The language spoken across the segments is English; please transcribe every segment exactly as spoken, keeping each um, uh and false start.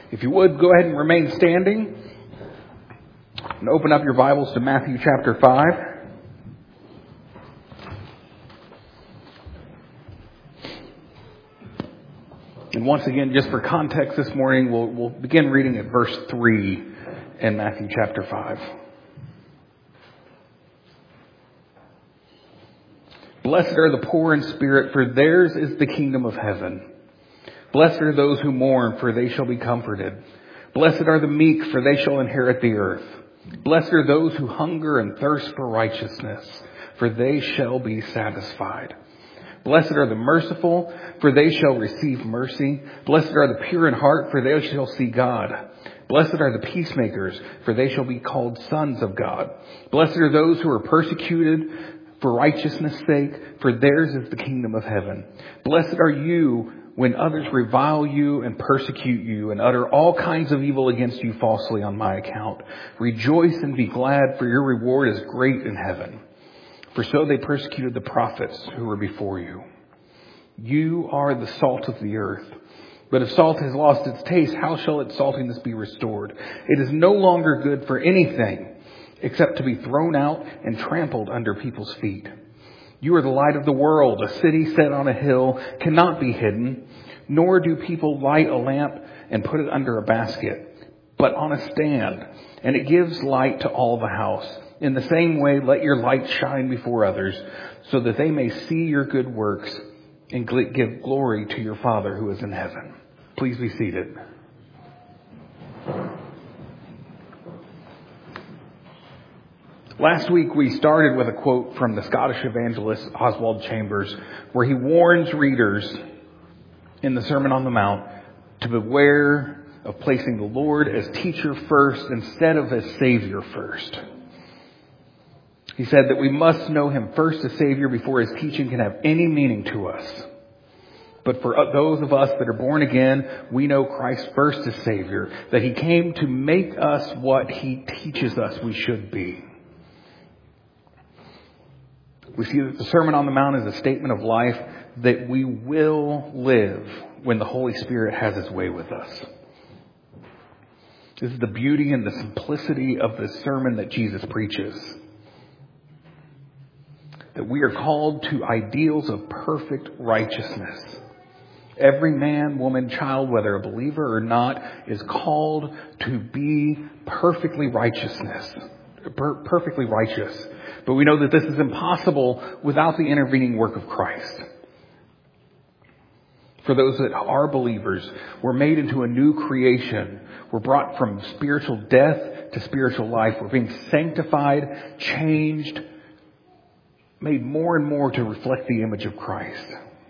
If you would, go ahead and remain standing and open up your Bibles to Matthew chapter five. And once again, just for context this morning, we'll, we'll begin reading at verse three in Matthew chapter five. Blessed are the poor in spirit, for theirs is the kingdom of heaven. Blessed are those who mourn, for they shall be comforted. Blessed are the meek, for they shall inherit the earth. Blessed are those who hunger and thirst for righteousness, for they shall be satisfied. Blessed are the merciful, for they shall receive mercy. Blessed are the pure in heart, for they shall see God. Blessed are the peacemakers, for they shall be called sons of God. Blessed are those who are persecuted for righteousness' sake, for theirs is the kingdom of heaven. Blessed are you when others revile you and persecute you and utter all kinds of evil against you falsely on my account. Rejoice and be glad, for your reward is great in heaven. For so they persecuted the prophets who were before you. You are the salt of the earth. But if salt has lost its taste, how shall its saltiness be restored? It is no longer good for anything except to be thrown out and trampled under people's feet. You are the light of the world. A city set on a hill cannot be hidden, nor do people light a lamp and put it under a basket, but on a stand, and it gives light to all the house. In the same way, let your light shine before others, so that they may see your good works and give glory to your Father who is in heaven. Please be seated. Last week we started with a quote from the Scottish evangelist Oswald Chambers, where he warns readers in the Sermon on the Mount to beware of placing the Lord as teacher first instead of as Savior first. He said that we must know Him first as Savior before His teaching can have any meaning to us. But for those of us that are born again, we know Christ first as Savior, that He came to make us what He teaches us we should be. We see that the Sermon on the Mount is a statement of life that we will live when the Holy Spirit has His way with us. This is the beauty and the simplicity of the sermon that Jesus preaches. That we are called to ideals of perfect righteousness. Every man, woman, child, whether a believer or not, is called to be perfectly righteousness, per- perfectly righteous. But we know that this is impossible without the intervening work of Christ. For those that are believers, we're made into a new creation. We're brought from spiritual death to spiritual life. We're being sanctified, changed, made more and more to reflect the image of Christ.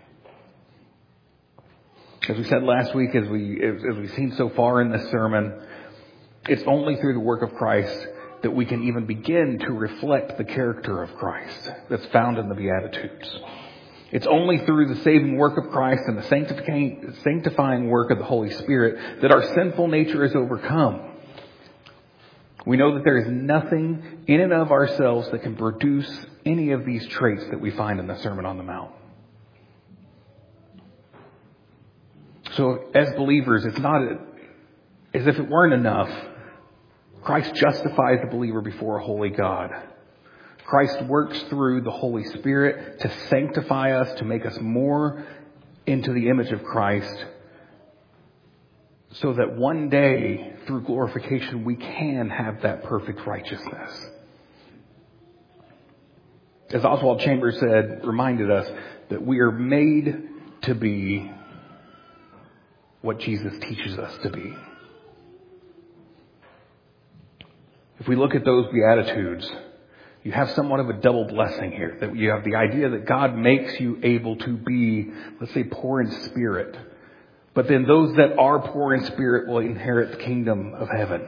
As we said last week, as, we, as, as we've seen so far in this sermon, it's only through the work of Christ that we can even begin to reflect the character of Christ that's found in the Beatitudes. It's only through the saving work of Christ and the sanctifying, sanctifying work of the Holy Spirit that our sinful nature is overcome. We know that there is nothing in and of ourselves that can produce any of these traits that we find in the Sermon on the Mount. So as believers, it's not as if it weren't enough. Christ justifies the believer before a holy God. Christ works through the Holy Spirit to sanctify us, to make us more into the image of Christ, so that one day, through glorification, we can have that perfect righteousness. As Oswald Chambers said, reminded us that we are made to be what Jesus teaches us to be. If we look at those Beatitudes, you have somewhat of a double blessing here. That you have the idea that God makes you able to be, let's say, poor in spirit. But then those that are poor in spirit will inherit the kingdom of heaven.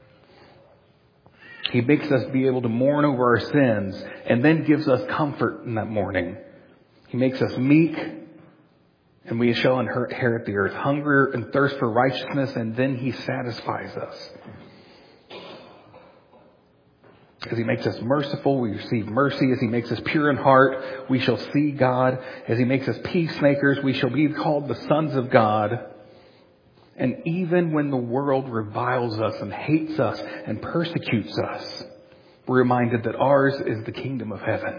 He makes us be able to mourn over our sins and then gives us comfort in that mourning. He makes us meek and we shall inherit the earth. Hunger and thirst for righteousness, and then He satisfies us. As He makes us merciful, we receive mercy. As He makes us pure in heart, we shall see God. As He makes us peacemakers, we shall be called the sons of God. And even when the world reviles us and hates us and persecutes us, we're reminded that ours is the kingdom of heaven.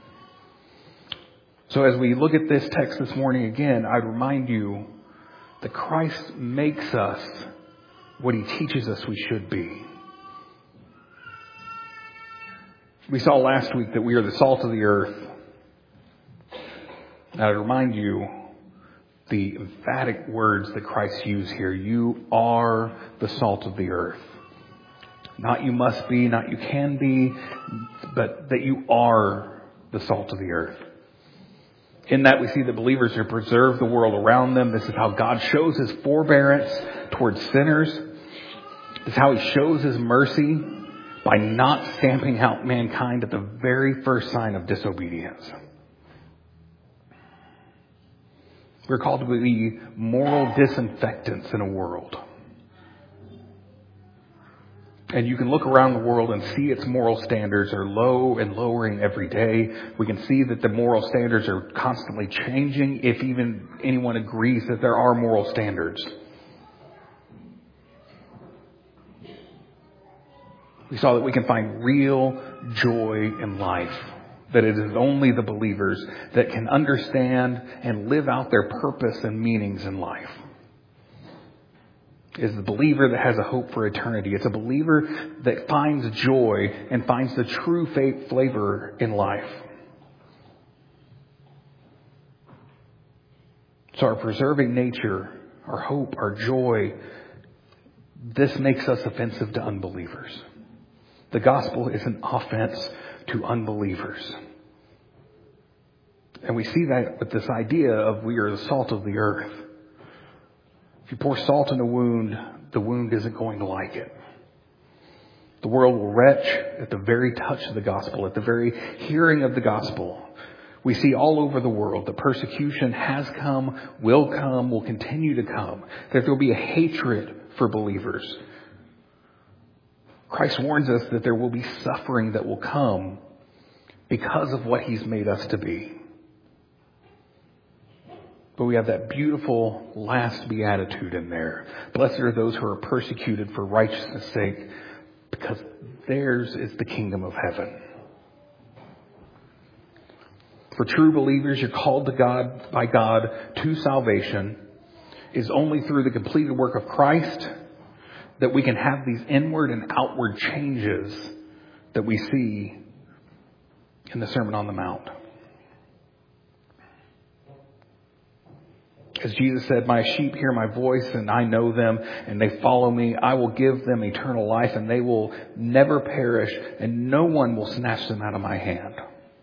So as we look at this text this morning again, I'd remind you that Christ makes us what he teaches us we should be. We saw last week that we are the salt of the earth. And I'd remind you the emphatic words that Christ used here. You are the salt of the earth. Not you must be, not you can be, but that you are the salt of the earth. In that we see that believers are to preserve the world around them. This is how God shows his forbearance towards sinners. This is how he shows his mercy by not stamping out mankind at the very first sign of disobedience. We're called to be moral disinfectants in a world. And you can look around the world and see its moral standards are low and lowering every day. We can see that the moral standards are constantly changing, if even anyone agrees that there are moral standards. We saw that we can find real joy in life. That it is only the believers that can understand and live out their purpose and meanings in life. It is the believer that has a hope for eternity. It's a believer that finds joy and finds the true faith flavor in life. So our preserving nature, our hope, our joy, this makes us offensive to unbelievers. The gospel is an offense to unbelievers. And we see that with this idea of we are the salt of the earth. If you pour salt in a wound, the wound isn't going to like it. The world will retch at the very touch of the gospel, at the very hearing of the gospel. We see all over the world that persecution has come, will come, will continue to come. That there will be a hatred for believers. Christ warns us that there will be suffering that will come because of what he's made us to be. But we have that beautiful last beatitude in there. Blessed are those who are persecuted for righteousness' sake, because theirs is the kingdom of heaven. For true believers, you're called to God by God to salvation. Is only through the completed work of Christ that we can have these inward and outward changes that we see in the Sermon on the Mount. As Jesus said, my sheep hear my voice and I know them and they follow me. I will give them eternal life and they will never perish and no one will snatch them out of my hand.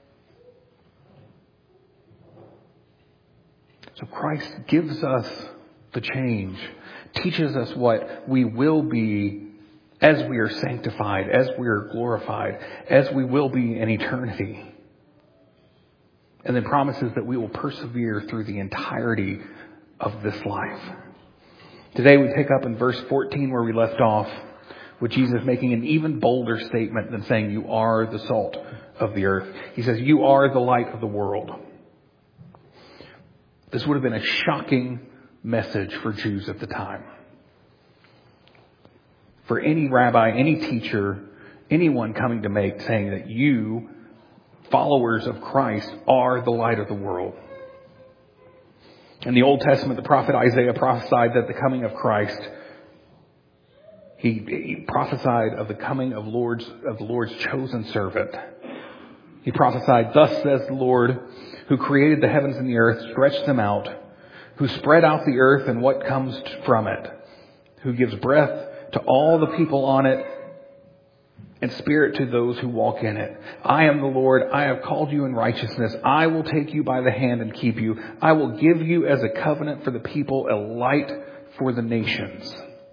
So Christ gives us the change, teaches us what we will be as we are sanctified, as we are glorified, as we will be in eternity. And then promises that we will persevere through the entirety of this life. Today we pick up in verse fourteen where we left off, with Jesus making an even bolder statement than saying you are the salt of the earth. He says you are the light of the world. This would have been a shocking message for Jews at the time. For any rabbi, any teacher, anyone coming to make saying that you, followers of Christ, are the light of the world. In the Old Testament, the prophet Isaiah prophesied that the coming of Christ, he, he prophesied of the coming of Lord's of the Lord's chosen servant. He prophesied, thus says the Lord, who created the heavens and the earth, stretched them out, who spread out the earth and what comes from it, who gives breath to all the people on it, and spirit to those who walk in it. I am the Lord. I have called you in righteousness. I will take you by the hand and keep you. I will give you as a covenant for the people, a light for the nations.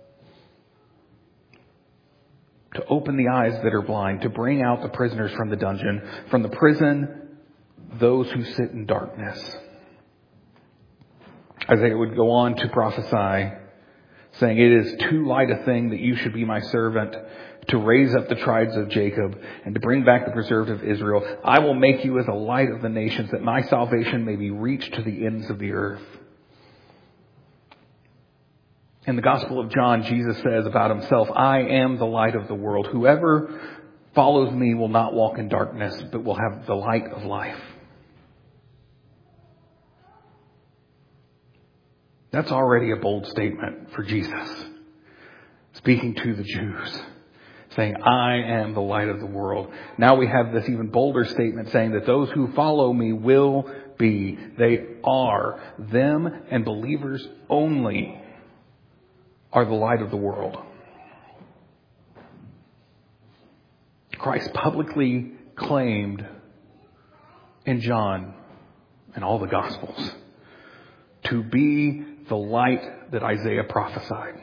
To open the eyes that are blind, to bring out the prisoners from the dungeon, from the prison, those who sit in darkness. Isaiah would go on to prophesy, saying, it is too light a thing that you should be my servant, to raise up the tribes of Jacob and to bring back the preserved of Israel. I will make you as a light of the nations, that my salvation may be reached to the ends of the earth. In the Gospel of John, Jesus says about himself, I am the light of the world. Whoever follows me will not walk in darkness, but will have the light of life. That's already a bold statement for Jesus, speaking to the Jews, saying, I am the light of the world. Now we have this even bolder statement saying that those who follow me will be, they are, them and believers only are the light of the world. Christ publicly claimed in John and all the Gospels to be the light that Isaiah prophesied.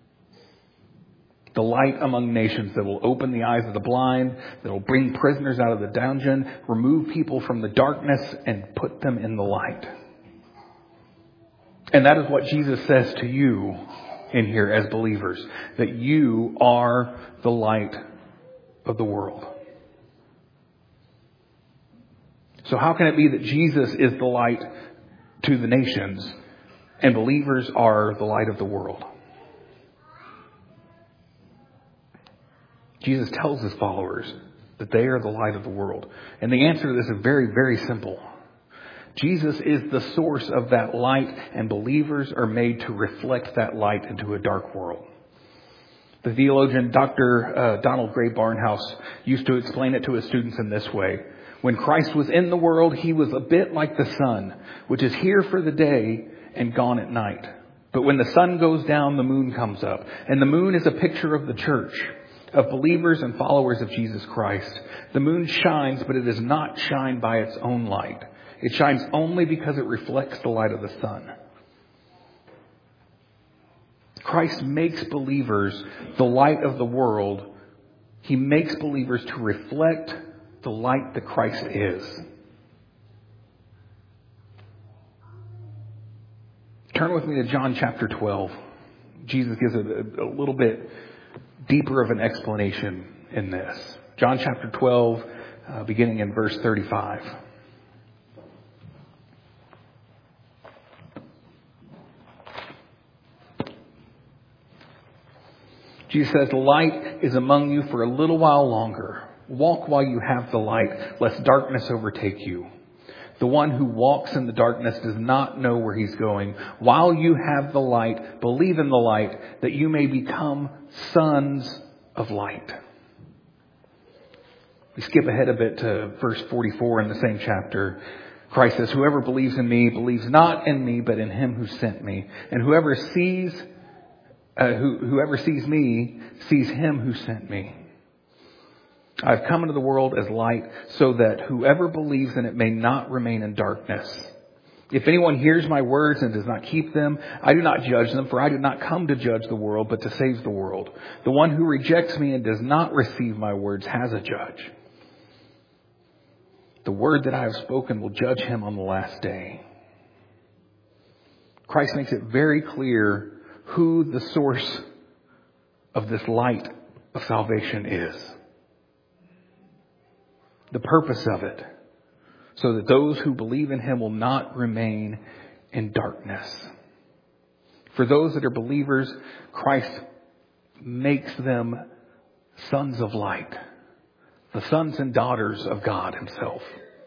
The light among nations that will open the eyes of the blind, that will bring prisoners out of the dungeon, remove people from the darkness and put them in the light. And that is what Jesus says to you in here as believers, that you are the light of the world. So how can it be that Jesus is the light to the nations and believers are the light of the world? Jesus tells his followers that they are the light of the world. And the answer to this is very, very simple. Jesus is the source of that light, and believers are made to reflect that light into a dark world. The theologian Doctor Uh, Donald Gray Barnhouse used to explain it to his students in this way. When Christ was in the world, he was a bit like the sun, which is here for the day and gone at night. But when the sun goes down, the moon comes up. And the moon is a picture of the church, of believers and followers of Jesus Christ. The moon shines, but it does not shine by its own light. It shines only because it reflects the light of the sun. Christ makes believers the light of the world. He makes believers to reflect the light that Christ is. Turn with me to John chapter twelve. Jesus gives a, a little bit deeper of an explanation in this. John chapter twelve, uh, beginning in verse thirty-five. Jesus says, the light is among you for a little while longer. Walk while you have the light, lest darkness overtake you. The one who walks in the darkness does not know where he's going. While you have the light, believe in the light, that you may become sons of light. We skip ahead a bit to verse forty-four in the same chapter. Christ says, whoever believes in me believes not in me, but in him who sent me. And whoever sees, uh, who, whoever sees me sees him who sent me. I've come into the world as light so that whoever believes in it may not remain in darkness. If anyone hears my words and does not keep them, I do not judge them, for I did not come to judge the world, but to save the world. The one who rejects me and does not receive my words has a judge. The word that I have spoken will judge him on the last day. Christ makes it very clear who the source of this light of salvation is. The purpose of it, so that those who believe in him will not remain in darkness. For those that are believers, Christ makes them sons of light, the sons and daughters of God himself.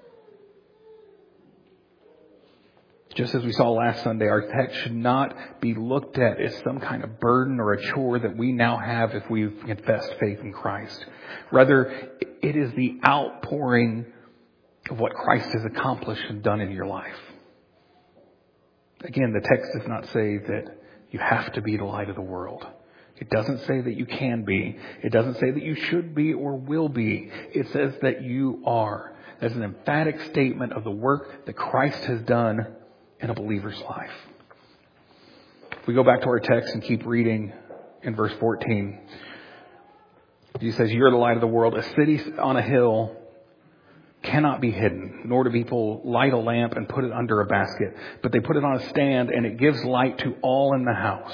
Just as we saw last Sunday, our text should not be looked at as some kind of burden or a chore that we now have if we've confessed faith in Christ. Rather, it is the outpouring of what Christ has accomplished and done in your life. Again, the text does not say that you have to be the light of the world. It doesn't say that you can be. It doesn't say that you should be or will be. It says that you are. That's an emphatic statement of the work that Christ has done in a believer's life. If we go back to our text and keep reading in verse fourteen, he says, you're the light of the world. A city on a hill cannot be hidden, nor do people light a lamp and put it under a basket, but they put it on a stand and it gives light to all in the house.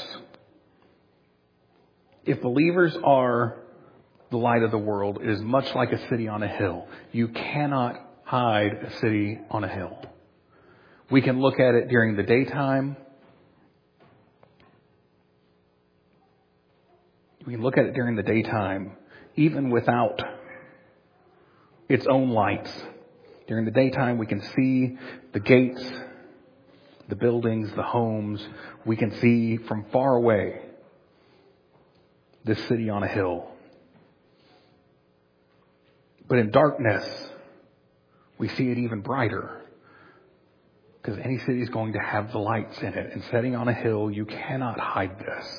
If believers are the light of the world, it is much like a city on a hill. You cannot hide a city on a hill. We can look at it during the daytime, We can look at it during the daytime, even without its own lights. During the daytime, we can see the gates, the buildings, the homes. We can see from far away this city on a hill. But in darkness, we see it even brighter. Because any city is going to have the lights in it. And setting on a hill, you cannot hide this.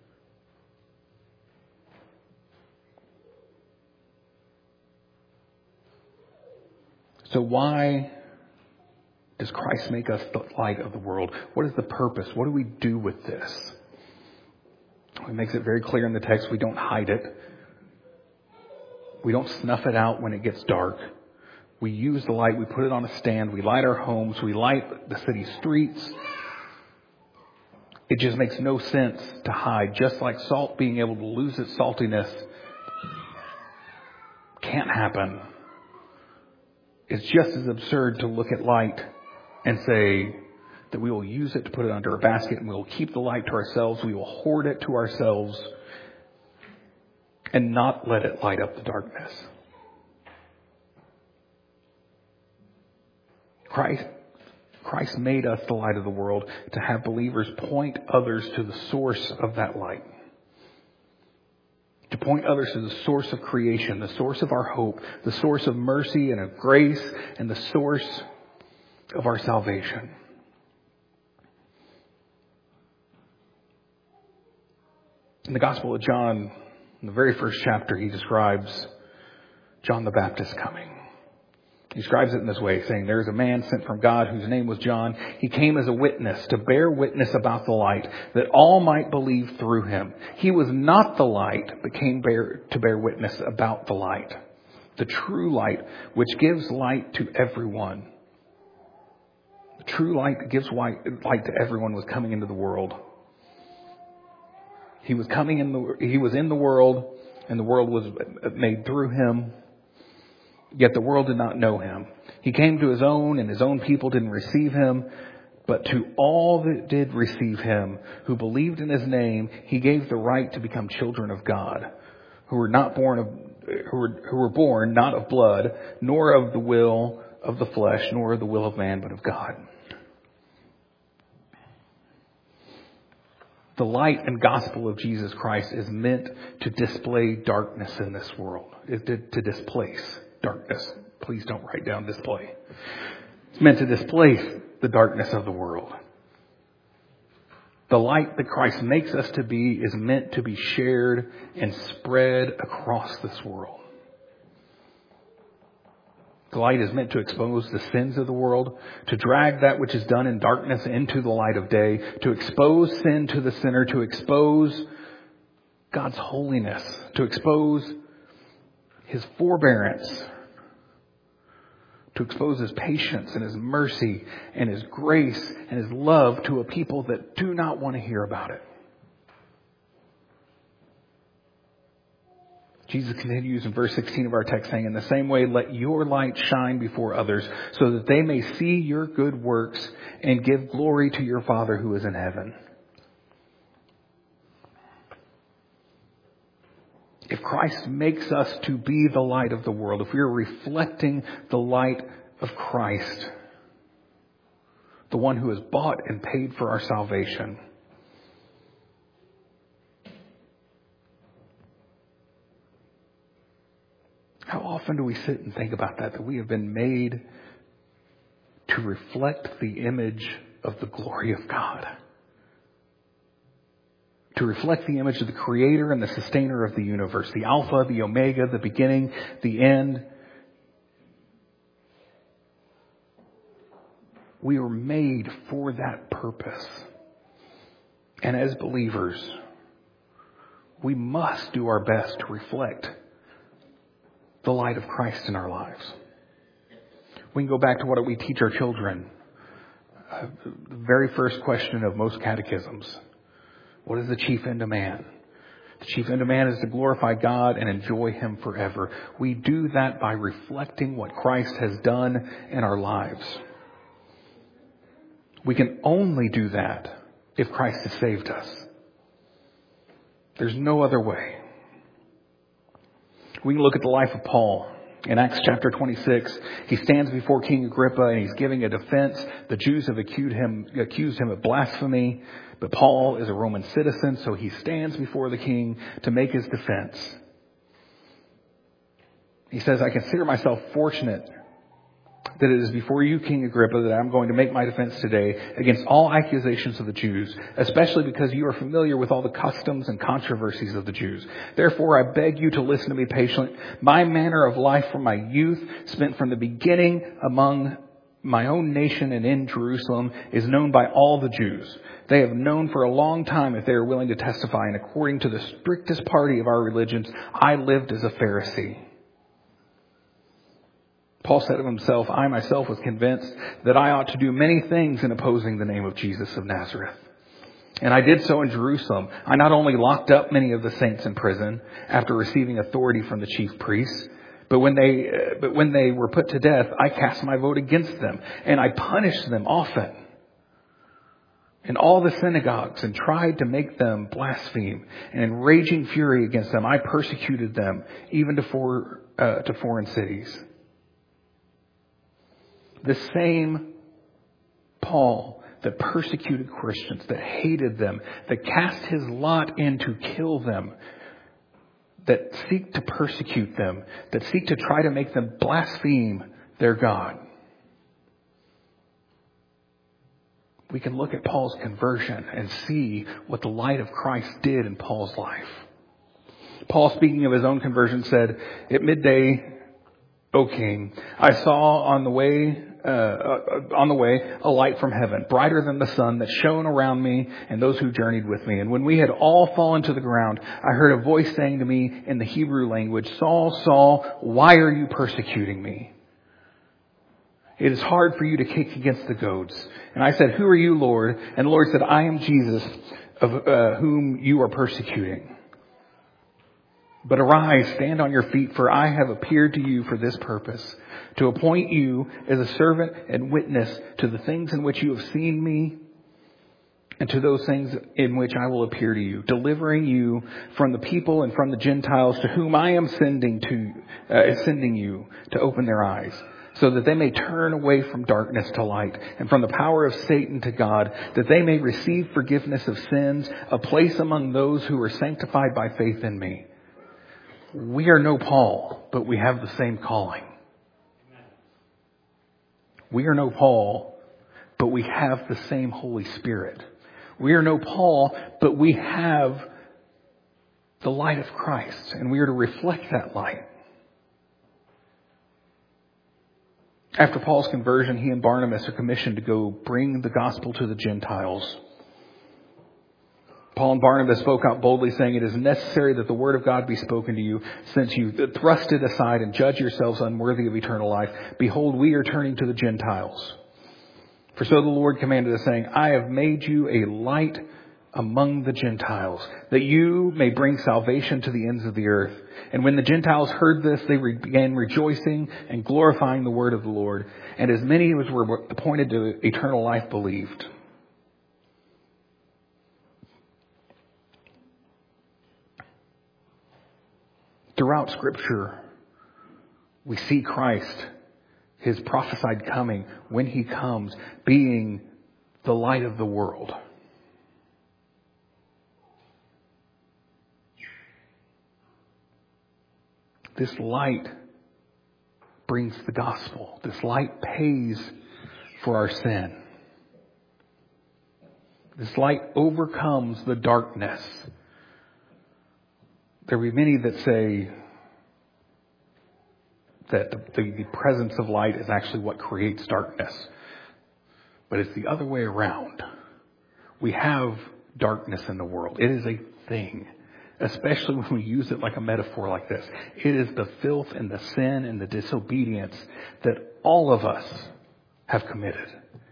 So why does Christ make us the light of the world? What is the purpose? What do we do with this? He makes it very clear in the text. We don't hide it. We don't snuff it out when it gets dark. We use the light. We put it on a stand. We light our homes. We light the city streets. It just makes no sense to hide. Just like salt being able to lose its saltiness can't happen. It's just as absurd to look at light and say that we will use it to put it under a basket and we will keep the light to ourselves. We will hoard it to ourselves and not let it light up the darkness. Christ, Christ made us the light of the world to have believers point others to the source of that light. To point others to the source of creation, the source of our hope, the source of mercy and of grace, and the source of our salvation. In the Gospel of John, in the very first chapter, he describes John the Baptist coming. He describes it in this way, saying, there is a man sent from God whose name was John. He came as a witness to bear witness about the light, that all might believe through him. He was not the light, but came bear, to bear witness about the light, the true light, which gives light to everyone. The true light that gives light to everyone was coming into the world. He was coming in the, he was in the world, and the world was made through him. Yet the world did not know him. He came to his own, and his own people didn't receive him. But to all that did receive him, who believed in his name, he gave the right to become children of God, who were not born of, who were, who were born not of blood, nor of the will of the flesh, nor of the will of man, but of God. The light and gospel of Jesus Christ is meant to display darkness in this world, is to, to displace darkness. Please don't write down display. It's meant to displace the darkness of the world. The light that Christ makes us to be is meant to be shared and spread across this world. The light is meant to expose the sins of the world, to drag that which is done in darkness into the light of day, to expose sin to the sinner, to expose God's holiness, to expose his forbearance, to expose his patience and his mercy and his grace and his love to a people that do not want to hear about it. Jesus continues in verse sixteen of our text saying, in the same way, let your light shine before others so that they may see your good works and give glory to your Father who is in heaven. If Christ makes us to be the light of the world, if we are reflecting the light of Christ, the one who has bought and paid for our salvation, how often do we sit and think about that, that we have been made to reflect the image of the glory of God? To reflect the image of the Creator and the Sustainer of the universe, the Alpha, the Omega, the beginning, the end. We were made for that purpose. And as believers, we must do our best to reflect the light of Christ in our lives. We can go back to what we teach our children. Uh, the very first question of most catechisms. What is the chief end of man? The chief end of man is to glorify God and enjoy him forever. We do that by reflecting what Christ has done in our lives. We can only do that if Christ has saved us. There's no other way. We can look at the life of Paul. In Acts chapter twenty-six, he stands before King Agrippa and he's giving a defense. The Jews have accused him, accused him of blasphemy, but Paul is a Roman citizen, so he stands before the king to make his defense. He says, I consider myself fortunate that it is before you, King Agrippa, that I'm going to make my defense today against all accusations of the Jews, especially because you are familiar with all the customs and controversies of the Jews. Therefore, I beg you to listen to me patiently. My manner of life from my youth, spent from the beginning among my own nation and in Jerusalem, is known by all the Jews. They have known for a long time if they are willing to testify, and according to the strictest party of our religions, I lived as a Pharisee. Paul said of himself, I myself was convinced that I ought to do many things in opposing the name of Jesus of Nazareth. And I did so in Jerusalem. I not only locked up many of the saints in prison after receiving authority from the chief priests, but when they, uh, but when they were put to death, I cast my vote against them, and I punished them often in all the synagogues and tried to make them blaspheme. And in raging fury against them, I persecuted them even to, for, uh, to foreign cities. The same Paul that persecuted Christians, that hated them, that cast his lot in to kill them, that seek to persecute them, that seek to try to make them blaspheme their God. We can look at Paul's conversion and see what the light of Christ did in Paul's life. Paul, speaking of his own conversion, said, at midday, O King, I saw on the way Uh, on the way, a light from heaven, brighter than the sun, that shone around me and those who journeyed with me. And when we had all fallen to the ground, I heard a voice saying to me in the Hebrew language, Saul, Saul, why are you persecuting me? It is hard for you to kick against the goads. And I said, who are you, Lord? And the Lord said, I am Jesus, of uh, whom you are persecuting. But arise, stand on your feet, for I have appeared to you for this purpose, to appoint you as a servant and witness to the things in which you have seen me, and to those things in which I will appear to you, delivering you from the people and from the Gentiles to whom I am sending to uh, sending you to open their eyes, so that they may turn away from darkness to light and from the power of Satan to God, that they may receive forgiveness of sins, a place among those who are sanctified by faith in me. We are no Paul, but we have the same calling. We are no Paul, but we have the same Holy Spirit. We are no Paul, but we have the light of Christ, and we are to reflect that light. After Paul's conversion, he and Barnabas are commissioned to go bring the gospel to the Gentiles. Paul and Barnabas spoke out boldly, saying, it is necessary that the word of God be spoken to you, since you thrust it aside and judge yourselves unworthy of eternal life. Behold, we are turning to the Gentiles. For so the Lord commanded us, saying, I have made you a light among the Gentiles, that you may bring salvation to the ends of the earth. And when the Gentiles heard this, they began rejoicing and glorifying the word of the Lord. And as many as were appointed to eternal life believed. Throughout Scripture, we see Christ, His prophesied coming, when He comes, being the light of the world. This light brings the gospel. This light pays for our sin. This light overcomes the darkness. There will be many that say that the, the presence of light is actually what creates darkness. But it's the other way around. We have darkness in the world. It is a thing, especially when we use it like a metaphor like this. It is the filth and the sin and the disobedience that all of us have committed.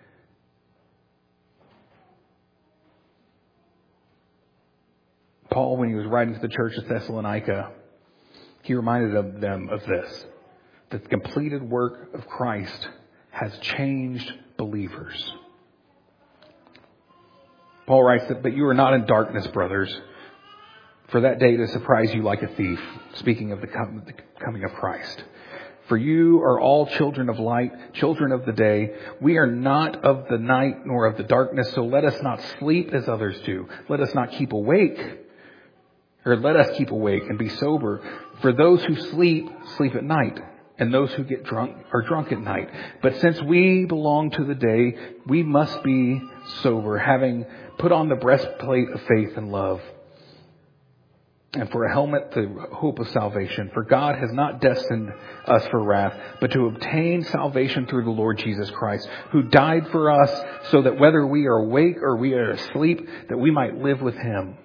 Paul, when he was writing to the church of Thessalonica, he reminded of them of this, that the completed work of Christ has changed believers. Paul writes that, but you are not in darkness, brothers, for that day to surprise you like a thief, speaking of the coming of Christ. For you are all children of light, children of the day. We are not of the night nor of the darkness, so let us not sleep as others do. Let us not keep awake, or let us keep awake and be sober. For those who sleep, sleep at night, and those who get drunk are drunk at night. But since we belong to the day, we must be sober, having put on the breastplate of faith and love, and for a helmet, the hope of salvation. For God has not destined us for wrath, but to obtain salvation through the Lord Jesus Christ, who died for us, so that whether we are awake or we are asleep, that we might live with Him.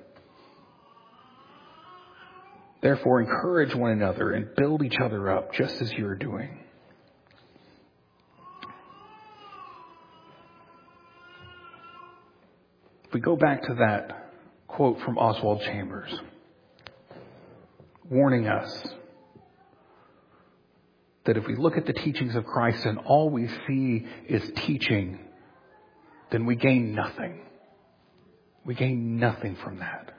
Therefore, encourage one another and build each other up, just as you are doing. If we go back to that quote from Oswald Chambers, warning us that if we look at the teachings of Christ and all we see is teaching, then we gain nothing. We gain nothing from that.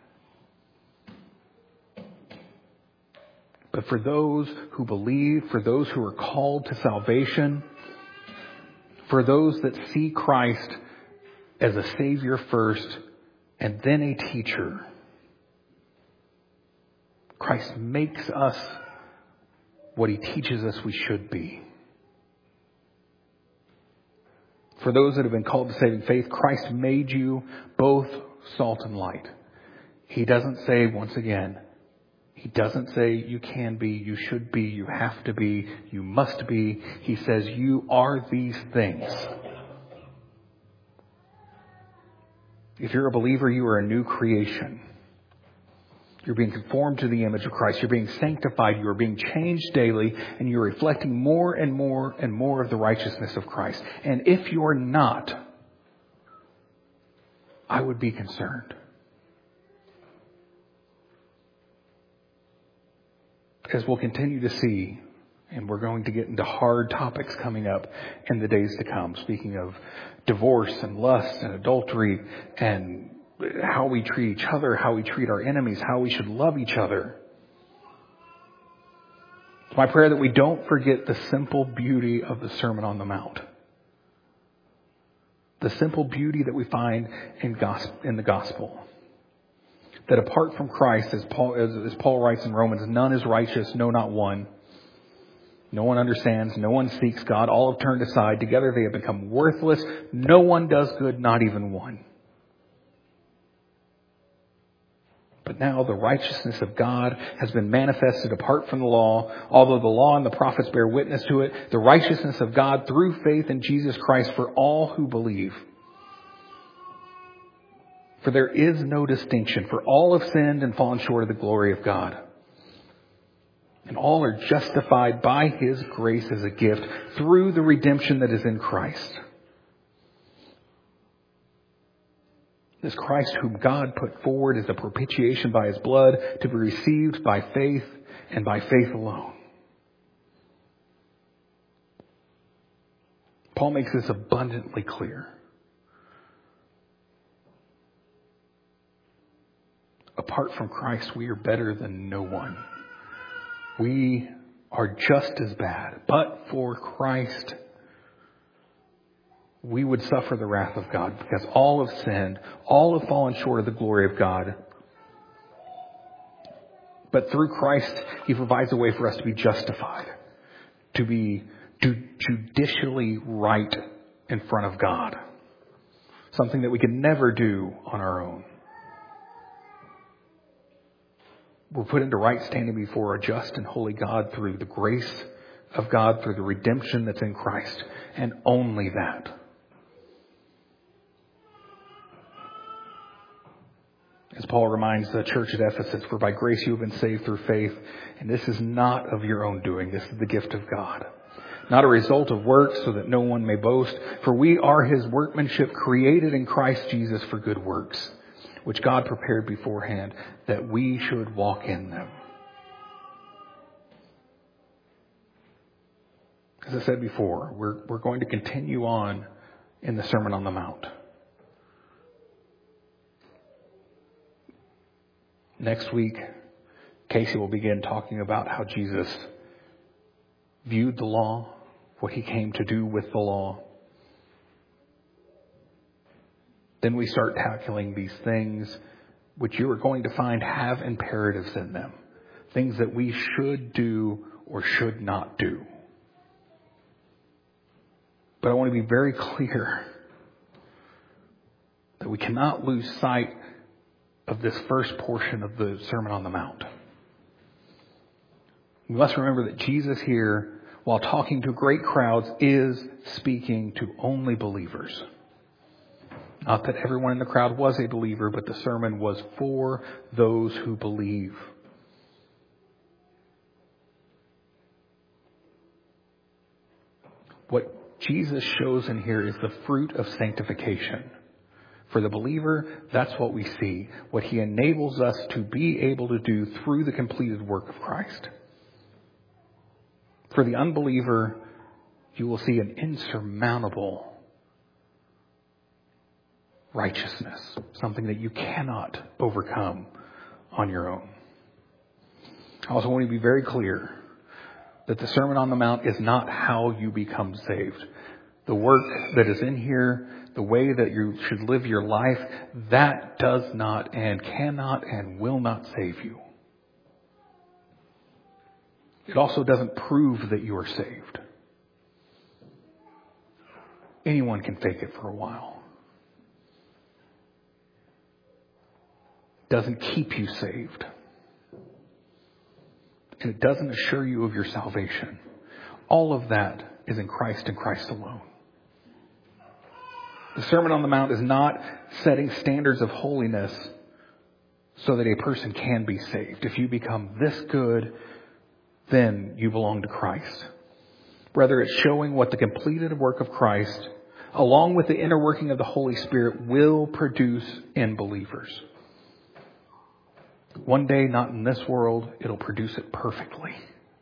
But for those who believe, for those who are called to salvation, for those that see Christ as a Savior first and then a teacher, Christ makes us what He teaches us we should be. For those that have been called to saving faith, Christ made you both salt and light. He doesn't say, once again, He doesn't say you can be, you should be, you have to be, you must be. He says you are these things. If you're a believer, you are a new creation. You're being conformed to the image of Christ. You're being sanctified. You are being changed daily, and you're reflecting more and more and more of the righteousness of Christ. And if you're not, I would be concerned. As we'll continue to see, and we're going to get into hard topics coming up in the days to come, speaking of divorce and lust and adultery and how we treat each other, how we treat our enemies, how we should love each other. It's my prayer that we don't forget the simple beauty of the Sermon on the Mount. The simple beauty that we find in, gospel, in the gospel. That apart from Christ, as Paul, as, as Paul writes in Romans, none is righteous, no, not one. No one understands, no one seeks God, all have turned aside. Together they have become worthless. No one does good, not even one. But now the righteousness of God has been manifested apart from the law. Although the law and the prophets bear witness to it, the righteousness of God through faith in Jesus Christ for all who believe. For there is no distinction, for all have sinned and fallen short of the glory of God. And all are justified by His grace as a gift through the redemption that is in Christ. This Christ whom God put forward as a propitiation by His blood to be received by faith and by faith alone. Paul makes this abundantly clear. Apart from Christ, we are better than no one. We are just as bad. But for Christ, we would suffer the wrath of God because all have sinned, all have fallen short of the glory of God. But through Christ, He provides a way for us to be justified, to be judicially right in front of God. Something that we could never do on our own. We're put into right standing before a just and holy God through the grace of God, through the redemption that's in Christ, and only that. As Paul reminds the church at Ephesus, for by grace you have been saved through faith, and this is not of your own doing, this is the gift of God. Not a result of works, so that no one may boast, for we are His workmanship, created in Christ Jesus for good works, which God prepared beforehand that we should walk in them. As I said before, we're, we're going to continue on in the Sermon on the Mount. Next week, Casey will begin talking about how Jesus viewed the law, what he came to do with the law. Then we start tackling these things which you are going to find have imperatives in them. Things that we should do or should not do. But I want to be very clear that we cannot lose sight of this first portion of the Sermon on the Mount. We must remember that Jesus here, while talking to great crowds, is speaking to only believers. Not that everyone in the crowd was a believer, but the sermon was for those who believe. What Jesus shows in here is the fruit of sanctification. For the believer, that's what we see. What he enables us to be able to do through the completed work of Christ. For the unbeliever, you will see an insurmountable righteousness. Something that you cannot overcome on your own. I also want to be very clear that the Sermon on the Mount is not how you become saved. The work that is in here, the way that you should live your life, that does not and cannot and will not save you. It also doesn't prove that you are saved. Anyone can fake it for a while. It doesn't keep you saved. And it doesn't assure you of your salvation. All of that is in Christ and Christ alone. The Sermon on the Mount is not setting standards of holiness so that a person can be saved. If you become this good, then you belong to Christ. Rather, it's showing what the completed work of Christ, along with the inner working of the Holy Spirit, will produce in believers. One day, not in this world, it'll produce it perfectly.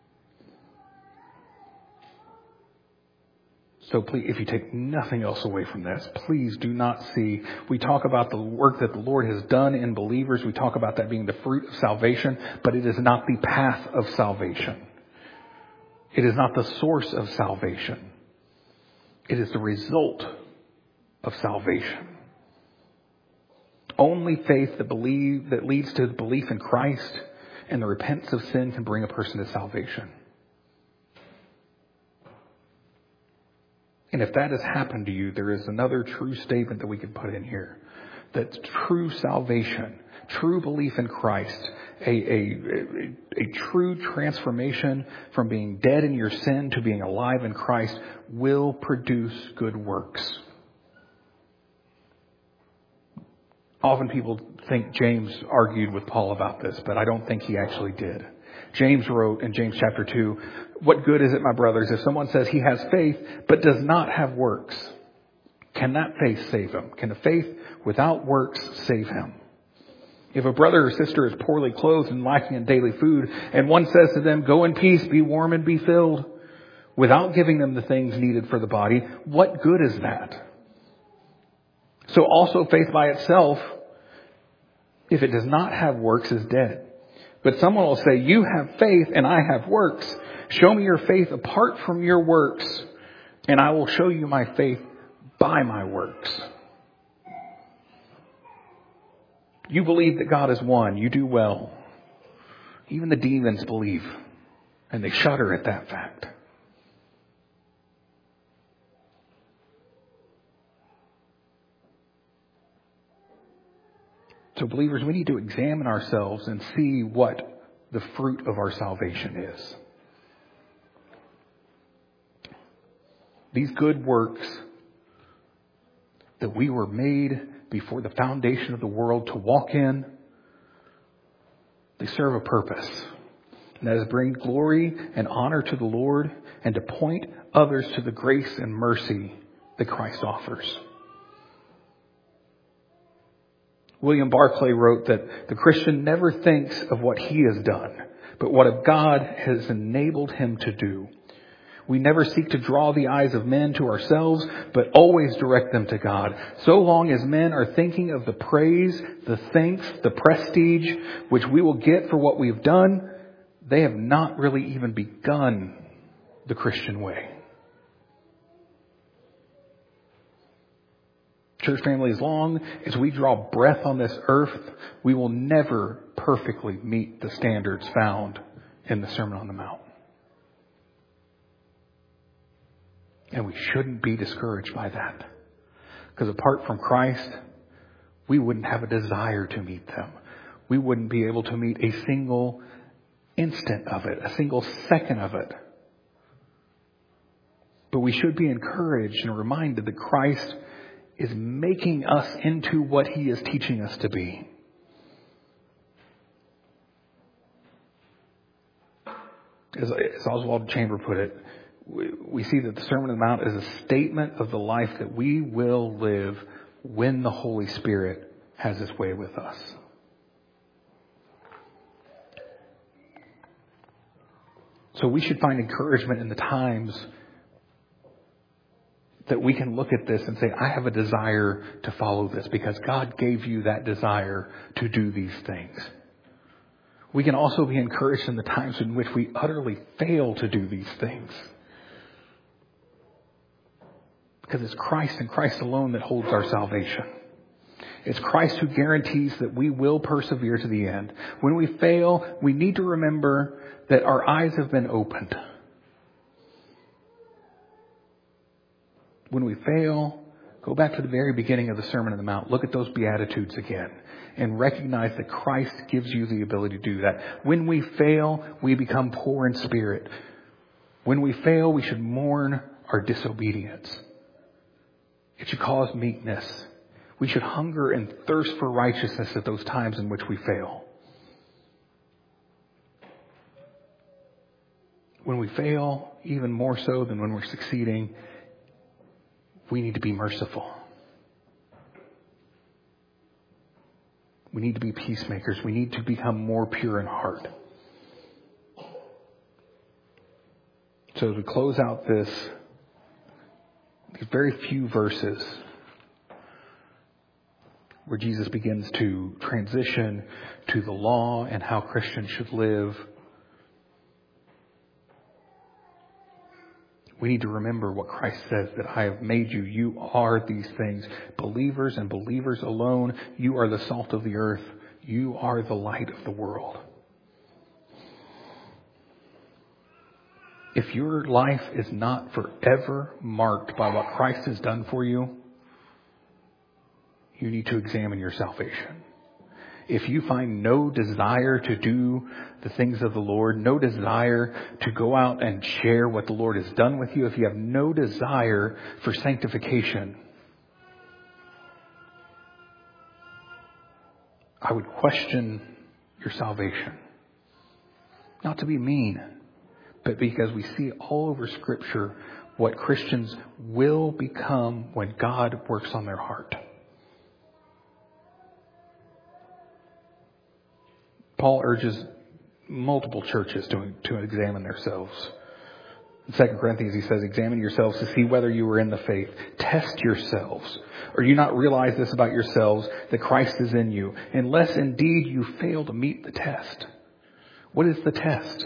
So please, if you take nothing else away from this, please do not see, we talk about the work that the Lord has done in believers. We talk about that being the fruit of salvation, but it is not the path of salvation. It is not the source of salvation. It is the result of salvation. Only faith that believe, that leads to belief in Christ and the repentance of sin can bring a person to salvation. And if that has happened to you, there is another true statement that we can put in here. That true salvation, true belief in Christ, a, a, a, a true transformation from being dead in your sin to being alive in Christ will produce good works. Often people think James argued with Paul about this, but I don't think he actually did. James wrote in James chapter two, "What good is it, my brothers, if someone says he has faith but does not have works? Can that faith save him? Can a faith without works save him? If a brother or sister is poorly clothed and lacking in daily food, and one says to them, 'Go in peace, be warm and be filled,' without giving them the things needed for the body, what good is that? So also faith by itself, if it does not have works, is dead. But someone will say, 'You have faith and I have works. Show me your faith apart from your works, and I will show you my faith by my works.'" You believe that God is one. You do well. Even the demons believe, and they shudder at that fact. So believers, we need to examine ourselves and see what the fruit of our salvation is. These good works that we were made before the foundation of the world to walk in, they serve a purpose. And that is bring glory and honor to the Lord and to point others to the grace and mercy that Christ offers. William Barclay wrote that the Christian never thinks of what he has done, but what God has enabled him to do. We never seek to draw the eyes of men to ourselves, but always direct them to God. So long as men are thinking of the praise, the thanks, the prestige, which we will get for what we've done, they have not really even begun the Christian way. Church family, as long as we draw breath on this earth, we will never perfectly meet the standards found in the Sermon on the Mount. And we shouldn't be discouraged by that. Because apart from Christ, we wouldn't have a desire to meet them. We wouldn't be able to meet a single instant of it, a single second of it. But we should be encouraged and reminded that Christ is making us into what He is teaching us to be. As, as Oswald Chamber put it, we, we see that the Sermon on the Mount is a statement of the life that we will live when the Holy Spirit has His way with us. So we should find encouragement in the times that we can look at this and say, I have a desire to follow this because God gave you that desire to do these things. We can also be encouraged in the times in which we utterly fail to do these things. Because it's Christ and Christ alone that holds our salvation. It's Christ who guarantees that we will persevere to the end. When we fail, we need to remember that our eyes have been opened. When we fail, go back to the very beginning of the Sermon on the Mount. Look at those Beatitudes again and recognize that Christ gives you the ability to do that. When we fail, we become poor in spirit. When we fail, we should mourn our disobedience. It should cause meekness. We should hunger and thirst for righteousness at those times in which we fail. When we fail, even more so than when we're succeeding, we need to be merciful. We need to be peacemakers. We need to become more pure in heart. So as we close out this, these very few verses where Jesus begins to transition to the law and how Christians should live, we need to remember what Christ says, that I have made you. You are these things. Believers and believers alone. You are the salt of the earth. You are the light of the world. If your life is not forever marked by what Christ has done for you, you need to examine your salvation. If you find no desire to do the things of the Lord, no desire to go out and share what the Lord has done with you, if you have no desire for sanctification, I would question your salvation. Not to be mean, but because we see all over Scripture what Christians will become when God works on their heart. Paul urges multiple churches to, to examine themselves. In Second Corinthians, he says, examine yourselves to see whether you are in the faith. Test yourselves. Or do you not realize this about yourselves, that Christ is in you, unless indeed you fail to meet the test. What is the test?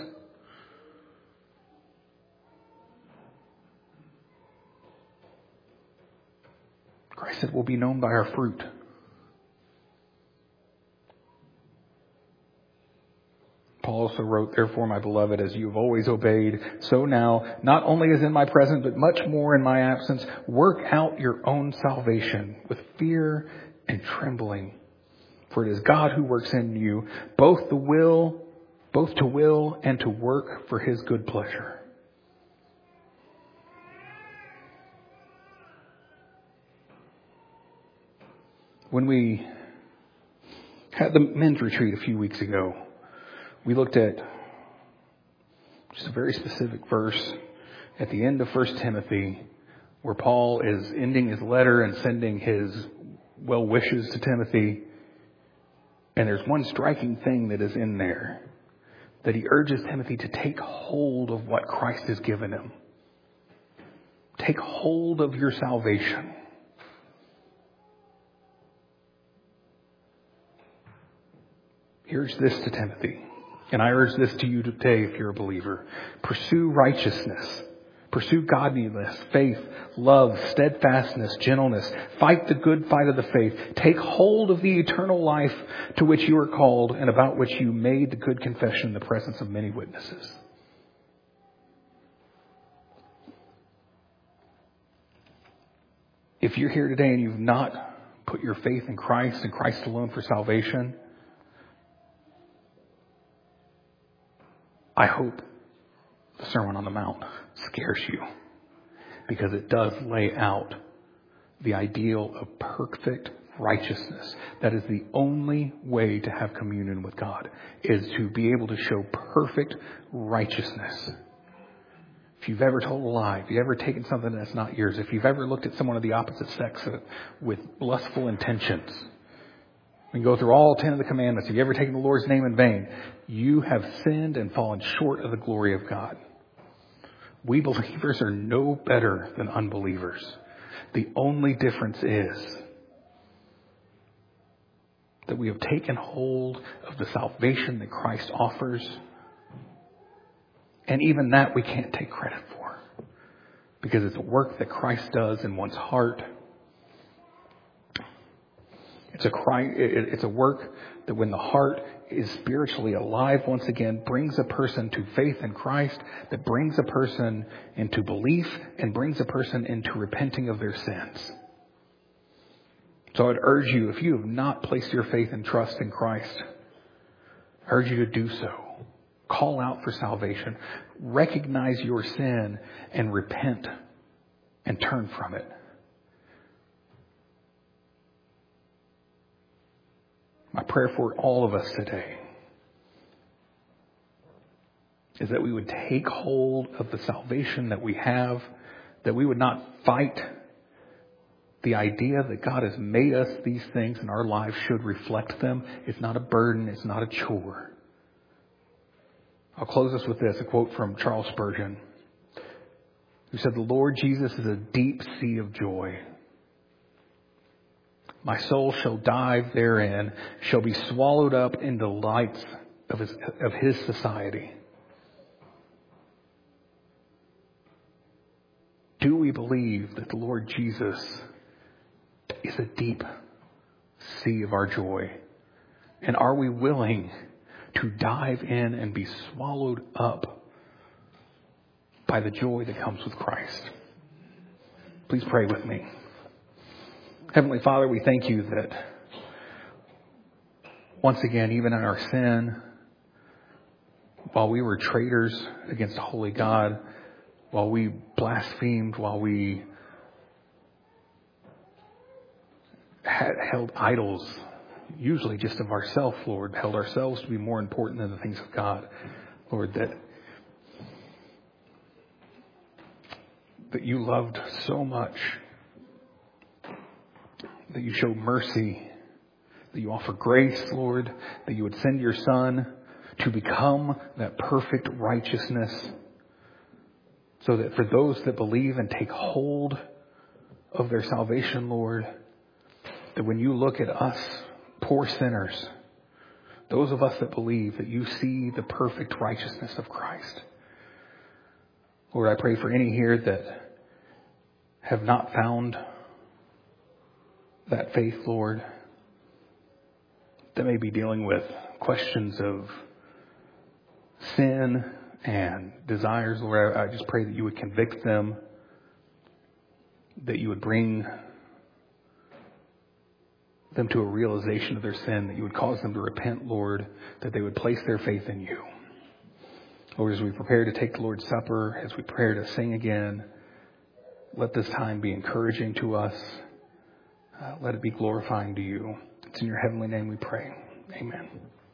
Christ said we'll be known by our fruit. Paul also wrote, therefore, my beloved, as you have always obeyed, so now, not only as in my presence, but much more in my absence, work out your own salvation with fear and trembling. For it is God who works in you, both the will, both to will and to work for His good pleasure. When we had the men's retreat a few weeks ago, we looked at just a very specific verse at the end of First Timothy where Paul is ending his letter and sending his well wishes to Timothy. And there's one striking thing that is in there, that he urges Timothy to take hold of what Christ has given him. Take hold of your salvation. Here's this to Timothy, and I urge this to you today if you're a believer. Pursue righteousness. Pursue godliness, faith, love, steadfastness, gentleness. Fight the good fight of the faith. Take hold of the eternal life to which you are called and about which you made the good confession in the presence of many witnesses. If you're here today and you've not put your faith in Christ and Christ alone for salvation, I hope the Sermon on the Mount scares you, because it does lay out the ideal of perfect righteousness. That is the only way to have communion with God, is to be able to show perfect righteousness. If you've ever told a lie, if you've ever taken something that's not yours, if you've ever looked at someone of the opposite sex with lustful intentions, we can go through all ten of the commandments. If you've ever taken the Lord's name in vain, you have sinned and fallen short of the glory of God. We believers are no better than unbelievers. The only difference is that we have taken hold of the salvation that Christ offers. And even that we can't take credit for, because it's a work that Christ does in one's heart. It's a cry, it's a work that when the heart is spiritually alive once again, brings a person to faith in Christ, that brings a person into belief and brings a person into repenting of their sins. So I'd urge you, if you have not placed your faith and trust in Christ, I urge you to do so. Call out for salvation. Recognize your sin and repent and turn from it. My prayer for all of us today is that we would take hold of the salvation that we have, that we would not fight the idea that God has made us these things and our lives should reflect them. It's not a burden. It's not a chore. I'll close this with this, a quote from Charles Spurgeon, who said, "The Lord Jesus is a deep sea of joy. My soul shall dive therein, shall be swallowed up in the lights of his, of his society." Do we believe that the Lord Jesus is a deep sea of our joy? And are we willing to dive in and be swallowed up by the joy that comes with Christ? Please pray with me. Heavenly Father, we thank you that once again, even in our sin, while we were traitors against a holy God, while we blasphemed, while we had held idols, usually just of ourselves, Lord, held ourselves to be more important than the things of God, Lord, that that you loved so much, that you showed mercy, that you offer grace, Lord, that you would send your Son to become that perfect righteousness, so that for those that believe and take hold of their salvation, Lord, that when you look at us, poor sinners, those of us that believe, that you see the perfect righteousness of Christ. Lord, I pray for any here that have not found that faith, Lord, that may be dealing with questions of sin and desires, Lord, I just pray that you would convict them, that you would bring them to a realization of their sin, that you would cause them to repent, Lord, that they would place their faith in you. Lord, as we prepare to take the Lord's Supper, as we prepare to sing again, let this time be encouraging to us. Uh, let it be glorifying to you. It's in your heavenly name we pray. Amen.